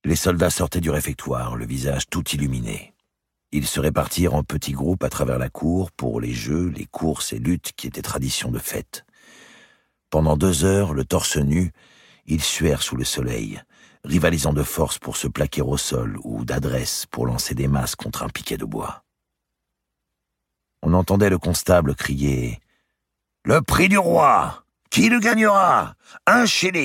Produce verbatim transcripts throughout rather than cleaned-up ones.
Les soldats sortaient du réfectoire, le visage tout illuminé. Ils se répartirent en petits groupes à travers la cour pour les jeux, les courses et luttes qui étaient tradition de fête. Pendant deux heures, le torse nu, ils suèrent sous le soleil, rivalisant de force pour se plaquer au sol ou d'adresse pour lancer des masses contre un piquet de bois. On entendait le constable crier « Le prix du roi! Qui le gagnera? Un shilling !»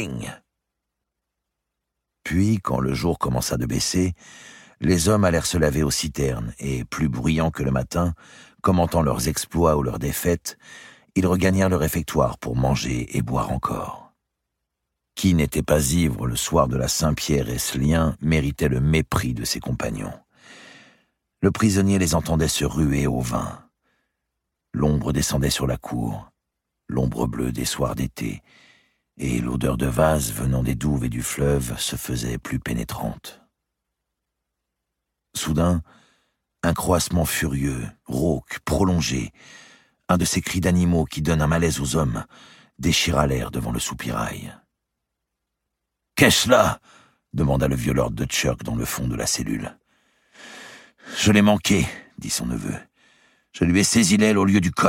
Puis, quand le jour commença de baisser, les hommes allèrent se laver aux citernes et, plus bruyants que le matin, commentant leurs exploits ou leurs défaites, ils regagnèrent le réfectoire pour manger et boire encore. Qui n'était pas ivre le soir de la Saint-Pierre et Slien méritait le mépris de ses compagnons. Le prisonnier les entendait se ruer au vin. L'ombre descendait sur la cour, l'ombre bleue des soirs d'été, et l'odeur de vase venant des douves et du fleuve se faisait plus pénétrante. Soudain, un croassement furieux, rauque, prolongé, un de ces cris d'animaux qui donnent un malaise aux hommes, déchira l'air devant le soupirail. « Qu'est-ce là ?» demanda le vieux lord de Churk dans le fond de la cellule. « Je l'ai manqué, » dit son neveu. « Je lui ai saisi l'aile au lieu du col. »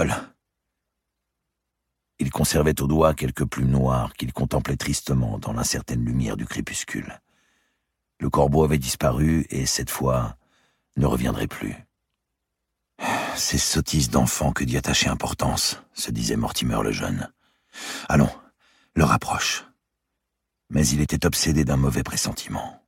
Il conservait au doigt quelques plumes noires qu'il contemplait tristement dans l'incertaine lumière du crépuscule. Le corbeau avait disparu et, cette fois, ne reviendrait plus. « Ces sottises d'enfants que d'y attacher importance, » se disait Mortimer le jeune. « Allons, le rapproche. » Mais il était obsédé d'un mauvais pressentiment.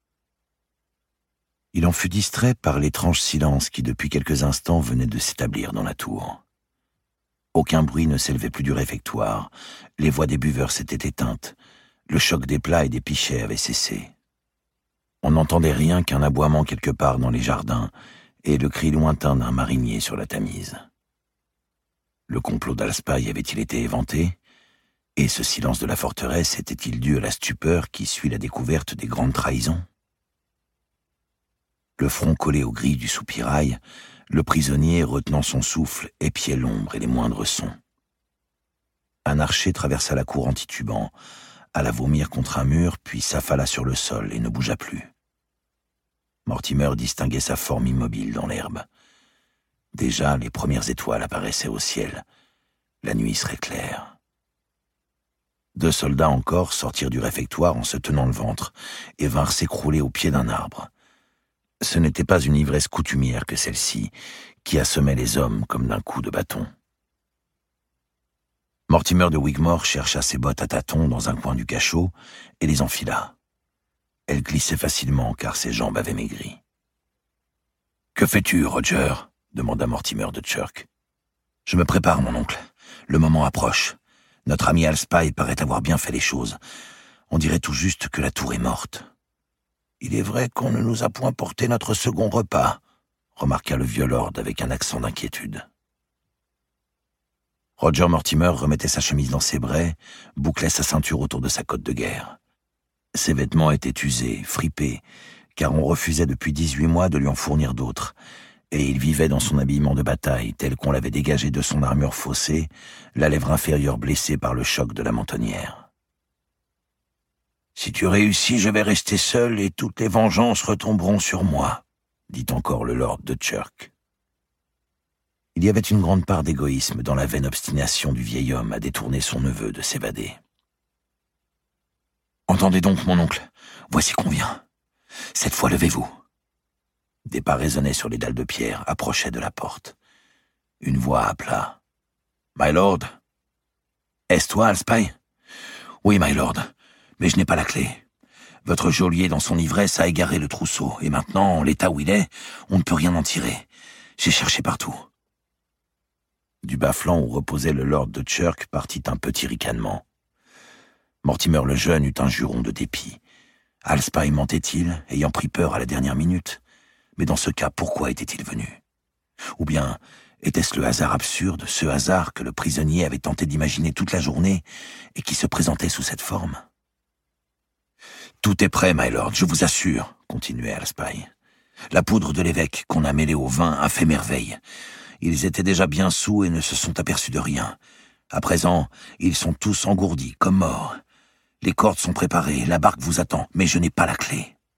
Il en fut distrait par l'étrange silence qui, depuis quelques instants, venait de s'établir dans la tour. Aucun bruit ne s'élevait plus du réfectoire, les voix des buveurs s'étaient éteintes, le choc des plats et des pichets avait cessé. On n'entendait rien qu'un aboiement quelque part dans les jardins et le cri lointain d'un marinier sur la Tamise. Le complot d'Alspaï avait-il été éventé? Et ce silence de la forteresse était-il dû à la stupeur qui suit la découverte des grandes trahisons? Le front collé aux grilles du soupirail, le prisonnier, retenant son souffle, épiait l'ombre et les moindres sons. Un archer traversa la cour en titubant, alla vomir contre un mur, puis s'affala sur le sol et ne bougea plus. Mortimer distinguait sa forme immobile dans l'herbe. Déjà, les premières étoiles apparaissaient au ciel. La nuit serait claire. Deux soldats encore sortirent du réfectoire en se tenant le ventre et vinrent s'écrouler au pied d'un arbre. Ce n'était pas une ivresse coutumière que celle-ci, qui assommait les hommes comme d'un coup de bâton. Mortimer de Wigmore chercha ses bottes à tâtons dans un coin du cachot et les enfila. Elles glissaient facilement car ses jambes avaient maigri. « Que fais-tu, Roger ?» demanda Mortimer de Churk. « Je me prépare, mon oncle. Le moment approche. Notre ami Alspaï paraît avoir bien fait les choses. On dirait tout juste que la tour est morte. » « Il est vrai qu'on ne nous a point porté notre second repas, » remarqua le vieux lord avec un accent d'inquiétude. Roger Mortimer remettait sa chemise dans ses braies, bouclait sa ceinture autour de sa cotte de guerre. Ses vêtements étaient usés, fripés, car on refusait depuis dix-huit mois de lui en fournir d'autres, et il vivait dans son habillement de bataille tel qu'on l'avait dégagé de son armure faussée, la lèvre inférieure blessée par le choc de la mentonnière. « Si tu réussis, je vais rester seul et toutes les vengeances retomberont sur moi, » dit encore le lord de Churk. Il y avait une grande part d'égoïsme dans la vaine obstination du vieil homme à détourner son neveu de s'évader. « Entendez donc, mon oncle, voici qu'on vient. Cette fois, levez-vous. » Des pas résonnaient sur les dalles de pierre, approchaient de la porte. Une voix appela. « My lord ?»« Est-ce toi, Alspaï ?»« Oui, my lord. Mais je n'ai pas la clé. Votre geôlier, dans son ivresse, a égaré le trousseau, et maintenant, en l'état où il est, on ne peut rien en tirer. J'ai cherché partout. » Du bas-flanc où reposait le lord de Churk partit un petit ricanement. Mortimer le jeune eut un juron de dépit. Alspaï mentait-il, ayant pris peur à la dernière minute? Mais dans ce cas, pourquoi était-il venu? Ou bien, était-ce le hasard absurde, ce hasard que le prisonnier avait tenté d'imaginer toute la journée, et qui se présentait sous cette forme? « Tout est prêt, my lord, je vous assure, » continuait Alspaï. « La poudre de l'évêque qu'on a mêlée au vin a fait merveille. Ils étaient déjà bien saouls et ne se sont aperçus de rien. À présent, ils sont tous engourdis, comme morts. Les cordes sont préparées, la barque vous attend, mais je n'ai pas la clé. »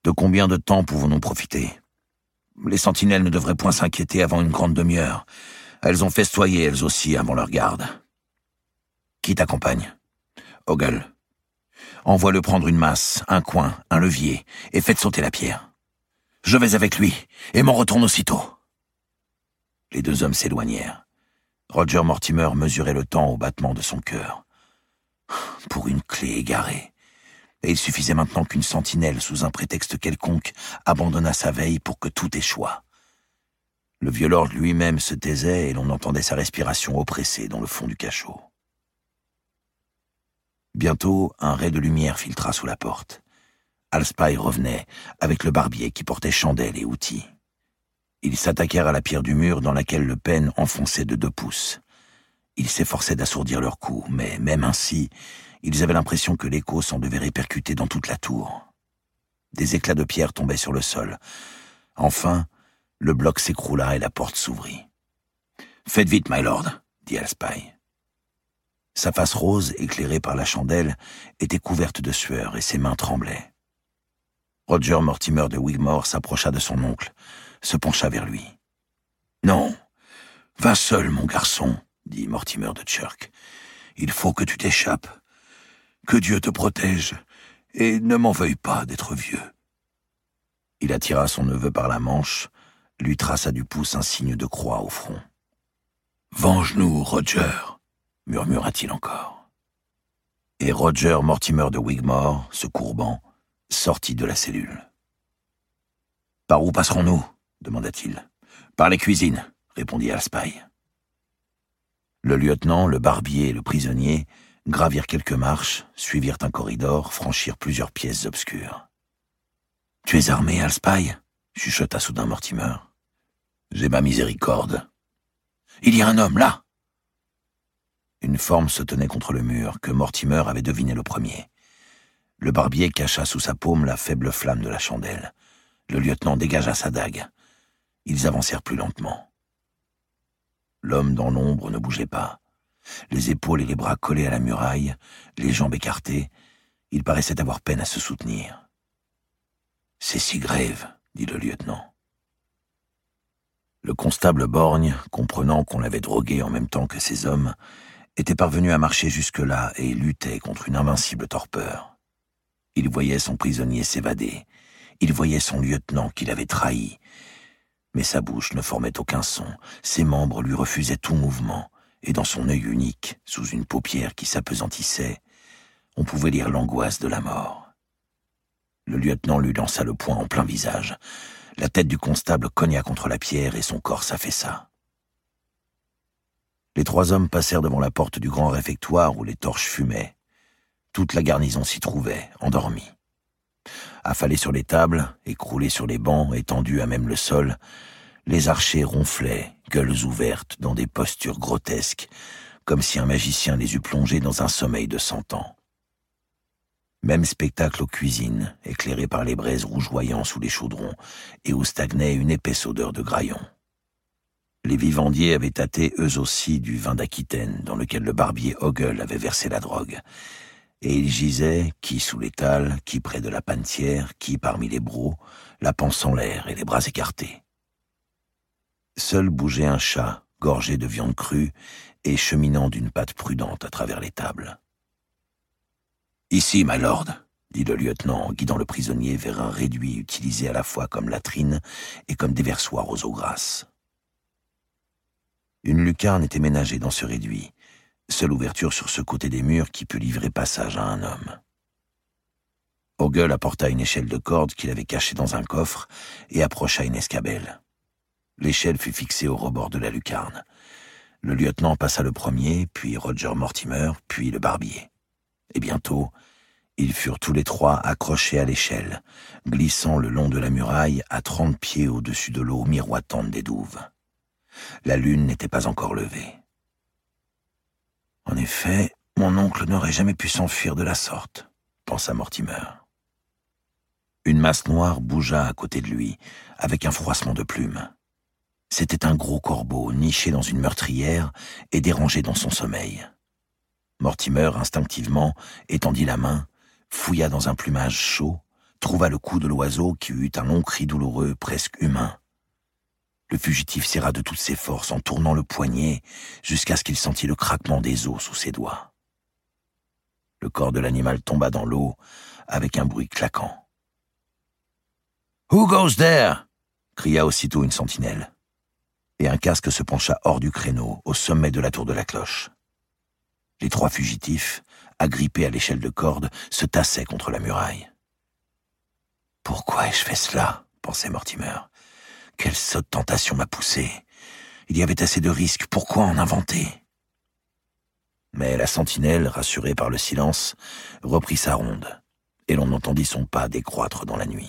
De combien de temps pouvons-nous profiter? Les sentinelles ne devraient point s'inquiéter avant une grande demi-heure. Elles ont festoyé, elles aussi, avant leur garde. Qui t'accompagne? Ogle. Envoie-le prendre une masse, un coin, un levier, et faites sauter la pierre. Je vais avec lui, et m'en retourne aussitôt. Les deux hommes s'éloignèrent. Roger Mortimer mesurait le temps au battement de son cœur. Pour une clé égarée. Et il suffisait maintenant qu'une sentinelle, sous un prétexte quelconque, abandonnât sa veille pour que tout échouât. Le vieux lord lui-même se taisait et l'on entendait sa respiration oppressée dans le fond du cachot. Bientôt, un ray de lumière filtra sous la porte. Alspy revenait, avec le barbier qui portait chandelle et outils. Ils s'attaquèrent à la pierre du mur dans laquelle le pêne enfonçait de deux pouces. Ils s'efforçaient d'assourdir leurs coups, mais même ainsi, ils avaient l'impression que l'écho s'en devait répercuter dans toute la tour. Des éclats de pierre tombaient sur le sol. Enfin, le bloc s'écroula et la porte s'ouvrit. « Faites vite, my lord », dit Alspy. Sa face rose, éclairée par la chandelle, était couverte de sueur et ses mains tremblaient. Roger Mortimer de Wigmore s'approcha de son oncle, se pencha vers lui. « Non, va seul, mon garçon, » dit Mortimer de Church. « Il faut que tu t'échappes. Que Dieu te protège, et ne m'en veuille pas d'être vieux. » Il attira son neveu par la manche, lui traça du pouce un signe de croix au front. « Venge-nous, Roger !» murmura-t-il encore. Et Roger Mortimer de Wigmore, se courbant, sortit de la cellule. « Par où passerons-nous » demanda-t-il. « Par les cuisines » répondit Alspy. Le lieutenant, le barbier et le prisonnier gravirent quelques marches, suivirent un corridor, franchirent plusieurs pièces obscures. « Tu es armé, Alspy » chuchota soudain Mortimer. « J'ai ma miséricorde. »« Il y a un homme, là !» Une forme se tenait contre le mur, que Mortimer avait deviné le premier. Le barbier cacha sous sa paume la faible flamme de la chandelle. Le lieutenant dégagea sa dague. Ils avancèrent plus lentement. L'homme dans l'ombre ne bougeait pas. Les épaules et les bras collés à la muraille, les jambes écartées, il paraissait avoir peine à se soutenir. « C'est Seagrave » dit le lieutenant. Le constable borgne, comprenant qu'on l'avait drogué en même temps que ses hommes, était parvenu à marcher jusque-là et luttait contre une invincible torpeur. Il voyait son prisonnier s'évader, il voyait son lieutenant qui l'avait trahi, mais sa bouche ne formait aucun son, ses membres lui refusaient tout mouvement, et dans son œil unique, sous une paupière qui s'appesantissait, on pouvait lire l'angoisse de la mort. Le lieutenant lui lança le poing en plein visage. La tête du constable cogna contre la pierre et son corps s'affaissa. Les trois hommes passèrent devant la porte du grand réfectoire où les torches fumaient. Toute la garnison s'y trouvait, endormie. Affalés sur les tables, écroulés sur les bancs, étendus à même le sol, les archers ronflaient, gueules ouvertes, dans des postures grotesques, comme si un magicien les eût plongés dans un sommeil de cent ans. Même spectacle aux cuisines, éclairées par les braises rougeoyant sous les chaudrons, et où stagnait une épaisse odeur de graillon. Les vivandiers avaient tâté eux aussi du vin d'Aquitaine, dans lequel le barbier Ogle avait versé la drogue, et ils gisaient, qui sous l'étal, qui près de la panetière, qui parmi les brocs, la panse en l'air et les bras écartés. Seul bougeait un chat, gorgé de viande crue, et cheminant d'une patte prudente à travers les tables. « Ici, my lord », dit le lieutenant en guidant le prisonnier vers un réduit utilisé à la fois comme latrine et comme déversoir aux eaux grasses. Une lucarne était ménagée dans ce réduit, seule ouverture sur ce côté des murs qui peut livrer passage à un homme. Ogle apporta une échelle de corde qu'il avait cachée dans un coffre et approcha une escabelle. L'échelle fut fixée au rebord de la lucarne. Le lieutenant passa le premier, puis Roger Mortimer, puis le barbier. Et bientôt, ils furent tous les trois accrochés à l'échelle, glissant le long de la muraille à trente pieds au-dessus de l'eau miroitante des douves. La lune n'était pas encore levée. En effet, mon oncle n'aurait jamais pu s'enfuir de la sorte, pensa Mortimer. Une masse noire bougea à côté de lui, avec un froissement de plumes. C'était un gros corbeau niché dans une meurtrière et dérangé dans son sommeil. Mortimer, instinctivement, étendit la main, fouilla dans un plumage chaud, trouva le cou de l'oiseau qui eut un long cri douloureux, presque humain. Le fugitif serra de toutes ses forces en tournant le poignet jusqu'à ce qu'il sentit le craquement des os sous ses doigts. Le corps de l'animal tomba dans l'eau avec un bruit claquant. « Who goes there ?» cria aussitôt une sentinelle. Et un casque se pencha hors du créneau, au sommet de la tour de la cloche. Les trois fugitifs, agrippés à l'échelle de corde, se tassaient contre la muraille. « Pourquoi ai-je fait cela ?» pensait Mortimer. « Quelle sotte tentation m'a poussé. Il y avait assez de risques, pourquoi en inventer ?» Mais la sentinelle, rassurée par le silence, reprit sa ronde, et l'on entendit son pas décroître dans la nuit.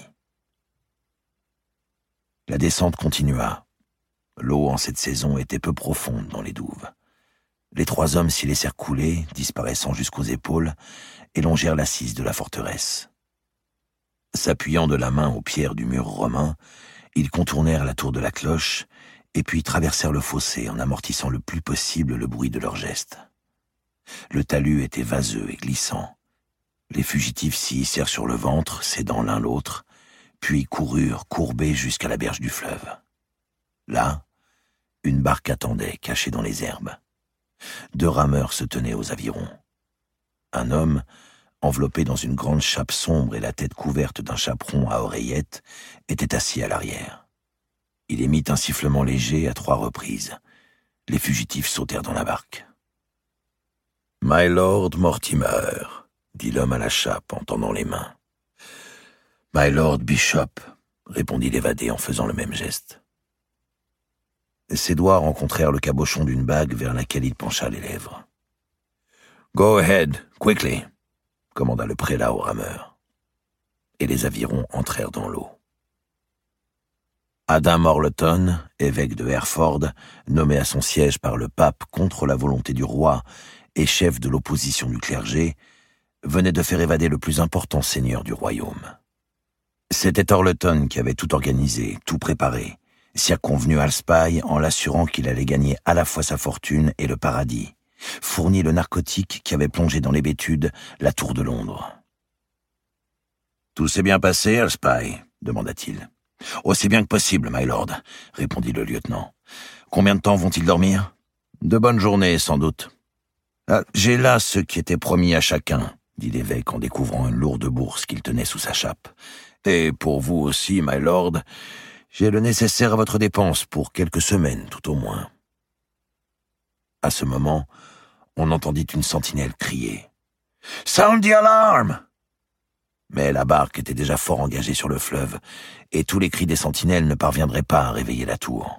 La descente continua. L'eau en cette saison était peu profonde dans les douves. Les trois hommes s'y laissèrent couler, disparaissant jusqu'aux épaules, et longèrent l'assise de la forteresse. S'appuyant de la main aux pierres du mur romain, ils contournèrent la tour de la cloche, et puis traversèrent le fossé en amortissant le plus possible le bruit de leurs gestes. Le talus était vaseux et glissant. Les fugitifs s'y hissèrent sur le ventre, s'aidant l'un l'autre, puis coururent courbés jusqu'à la berge du fleuve. Là, une barque attendait, cachée dans les herbes. Deux rameurs se tenaient aux avirons. Un homme, enveloppé dans une grande chape sombre et la tête couverte d'un chaperon à oreillettes, était assis à l'arrière. Il émit un sifflement léger à trois reprises. Les fugitifs sautèrent dans la barque. « My Lord Mortimer », dit l'homme à la chape en tendant les mains. « My Lord Bishop », répondit l'évadé en faisant le même geste. Ses doigts rencontrèrent le cabochon d'une bague vers laquelle il pencha les lèvres. « Go ahead, quickly », commanda le prélat au rameur. Et les avirons entrèrent dans l'eau. Adam Orleton, évêque de Hereford, nommé à son siège par le pape contre la volonté du roi et chef de l'opposition du clergé, venait de faire évader le plus important seigneur du royaume. C'était Orleton qui avait tout organisé, tout préparé, circonvenu Alspy en l'assurant qu'il allait gagner à la fois sa fortune et le paradis, fourni le narcotique qui avait plongé dans l'hébétude la tour de Londres. « Tout s'est bien passé, Alspy ?» demanda-t-il. « Aussi bien que possible, my lord », répondit le lieutenant. « Combien de temps vont-ils dormir ?»« De bonnes journées, sans doute. »« Ah, j'ai là ce qui était promis à chacun, » dit l'évêque en découvrant une lourde bourse qu'il tenait sous sa chape. « Et pour vous aussi, my lord, j'ai le nécessaire à votre dépense pour quelques semaines, tout au moins. » À ce moment, on entendit une sentinelle crier « Sound the alarm !» Mais la barque était déjà fort engagée sur le fleuve, et tous les cris des sentinelles ne parviendraient pas à réveiller la tour.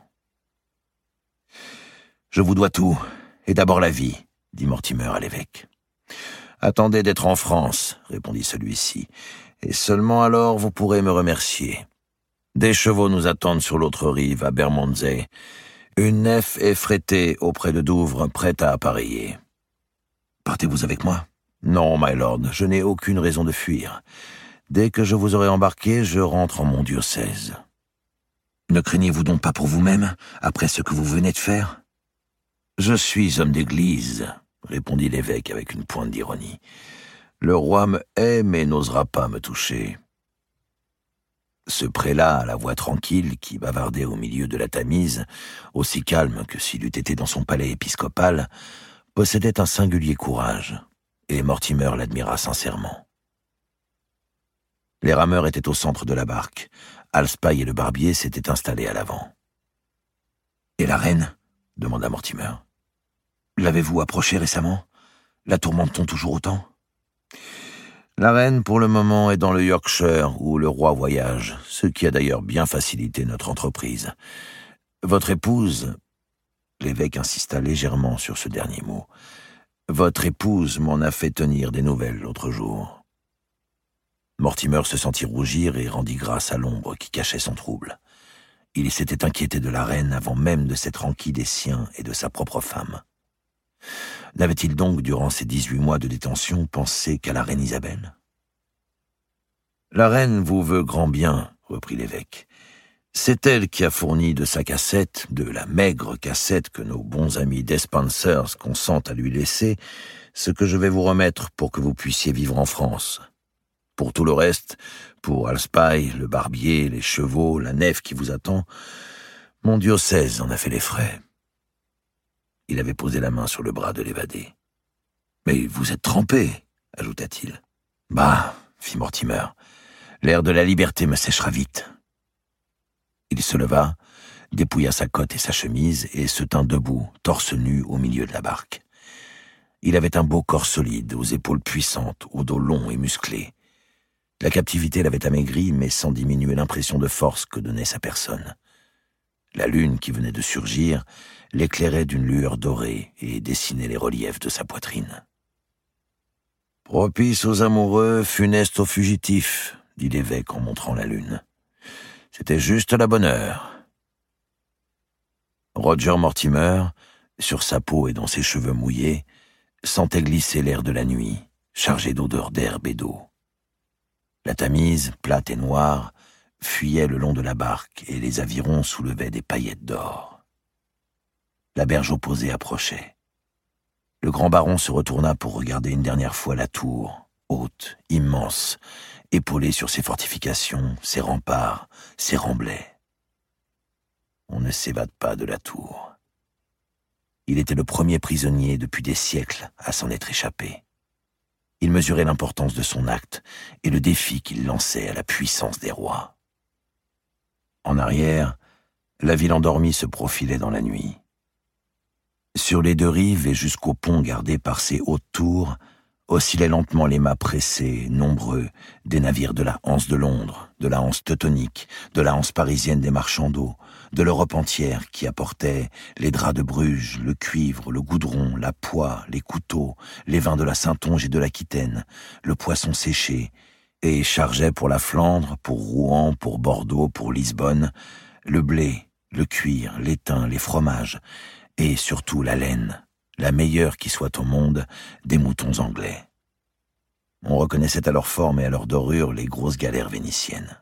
« Je vous dois tout, et d'abord la vie, » dit Mortimer à l'évêque. « Attendez d'être en France, » répondit celui-ci, « et seulement alors vous pourrez me remercier. Des chevaux nous attendent sur l'autre rive, à Bermondsey. Une nef est frétée auprès de Douvres, prête à appareiller. »« Partez-vous avec moi ?»« Non, my lord, je n'ai aucune raison de fuir. Dès que je vous aurai embarqué, je rentre en mon diocèse. »« Ne craignez-vous donc pas pour vous-même, après ce que vous venez de faire ?»« Je suis homme d'église, » répondit l'évêque avec une pointe d'ironie. « Le roi me hait, mais n'osera pas me toucher. » Ce prélat à la voix tranquille qui bavardait au milieu de la Tamise, aussi calme que s'il eût été dans son palais épiscopal, possédait un singulier courage, et Mortimer l'admira sincèrement. Les rameurs étaient au centre de la barque. Alspy et le barbier s'étaient installés à l'avant. « Et la reine ?» demanda Mortimer. « L'avez-vous approchée récemment? La tourmente-t-on toujours autant ?» La reine, pour le moment, est dans le Yorkshire, où le roi voyage, ce qui a d'ailleurs bien facilité notre entreprise. Votre épouse... » L'évêque insista légèrement sur ce dernier mot. « Votre épouse m'en a fait tenir des nouvelles l'autre jour. » Mortimer se sentit rougir et rendit grâce à l'ombre qui cachait son trouble. Il s'était inquiété de la reine avant même de s'être enquis des siens et de sa propre femme. N'avait-il donc, durant ces dix-huit mois de détention, pensé qu'à la reine Isabelle? « La reine vous veut grand bien, » reprit l'évêque. « C'est elle qui a fourni de sa cassette, de la maigre cassette que nos bons amis Despensers consentent à lui laisser, ce que je vais vous remettre pour que vous puissiez vivre en France. Pour tout le reste, pour Alspy, le barbier, les chevaux, la nef qui vous attend, mon diocèse en a fait les frais. » Il avait posé la main sur le bras de l'évadé. « Mais vous êtes trempé, » ajouta-t-il. « Bah, » fit Mortimer, « l'air de la liberté me séchera vite. » Il se leva, dépouilla sa cotte et sa chemise et se tint debout, torse nu au milieu de la barque. Il avait un beau corps solide, aux épaules puissantes, au dos long et musclé. La captivité l'avait amaigri, mais sans diminuer l'impression de force que donnait sa personne. La lune qui venait de surgir l'éclairait d'une lueur dorée et dessinait les reliefs de sa poitrine. « Propice aux amoureux, funeste aux fugitifs », dit l'évêque en montrant la lune. « C'était juste la bonne heure. » Roger Mortimer, sur sa peau et dans ses cheveux mouillés, sentait glisser l'air de la nuit, chargé d'odeurs d'herbe et d'eau. La Tamise, plate et noire, fuyait le long de la barque et les avirons soulevaient des paillettes d'or. La berge opposée approchait. Le grand baron se retourna pour regarder une dernière fois la tour, haute, immense, épaulée sur ses fortifications, ses remparts, ses remblais. On ne s'évade pas de la tour. Il était le premier prisonnier depuis des siècles à s'en être échappé. Il mesurait l'importance de son acte et le défi qu'il lançait à la puissance des rois. En arrière, la ville endormie se profilait dans la nuit. Sur les deux rives et jusqu'au pont gardé par ses hautes tours, oscillaient lentement les mâts pressés, nombreux, des navires de la Hanse de Londres, de la Hanse teutonique, de la Hanse parisienne des marchands d'eau, de l'Europe entière qui apportait les draps de Bruges, le cuivre, le goudron, la poix, les couteaux, les vins de la Saintonge et de l'Aquitaine, le poisson séché, et chargeait pour la Flandre, pour Rouen, pour Bordeaux, pour Lisbonne, le blé, le cuir, l'étain, les fromages, et surtout la laine, la meilleure qui soit au monde, des moutons anglais. On reconnaissait à leur forme et à leur dorure les grosses galères vénitiennes.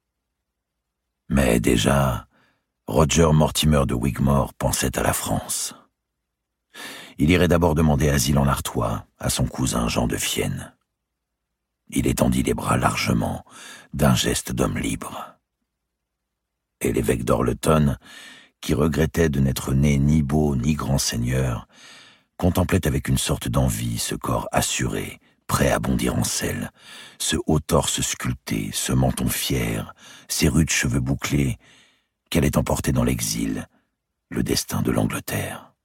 Mais déjà, Roger Mortimer de Wigmore pensait à la France. Il irait d'abord demander asile en Artois à son cousin Jean de Fienne. Il étendit les bras largement, d'un geste d'homme libre. Et l'évêque d'Orleton, qui regrettait de n'être né ni beau ni grand seigneur, contemplait avec une sorte d'envie ce corps assuré, prêt à bondir en selle, ce haut torse sculpté, ce menton fier, ces rudes cheveux bouclés, qu'allait emporter dans l'exil le destin de l'Angleterre.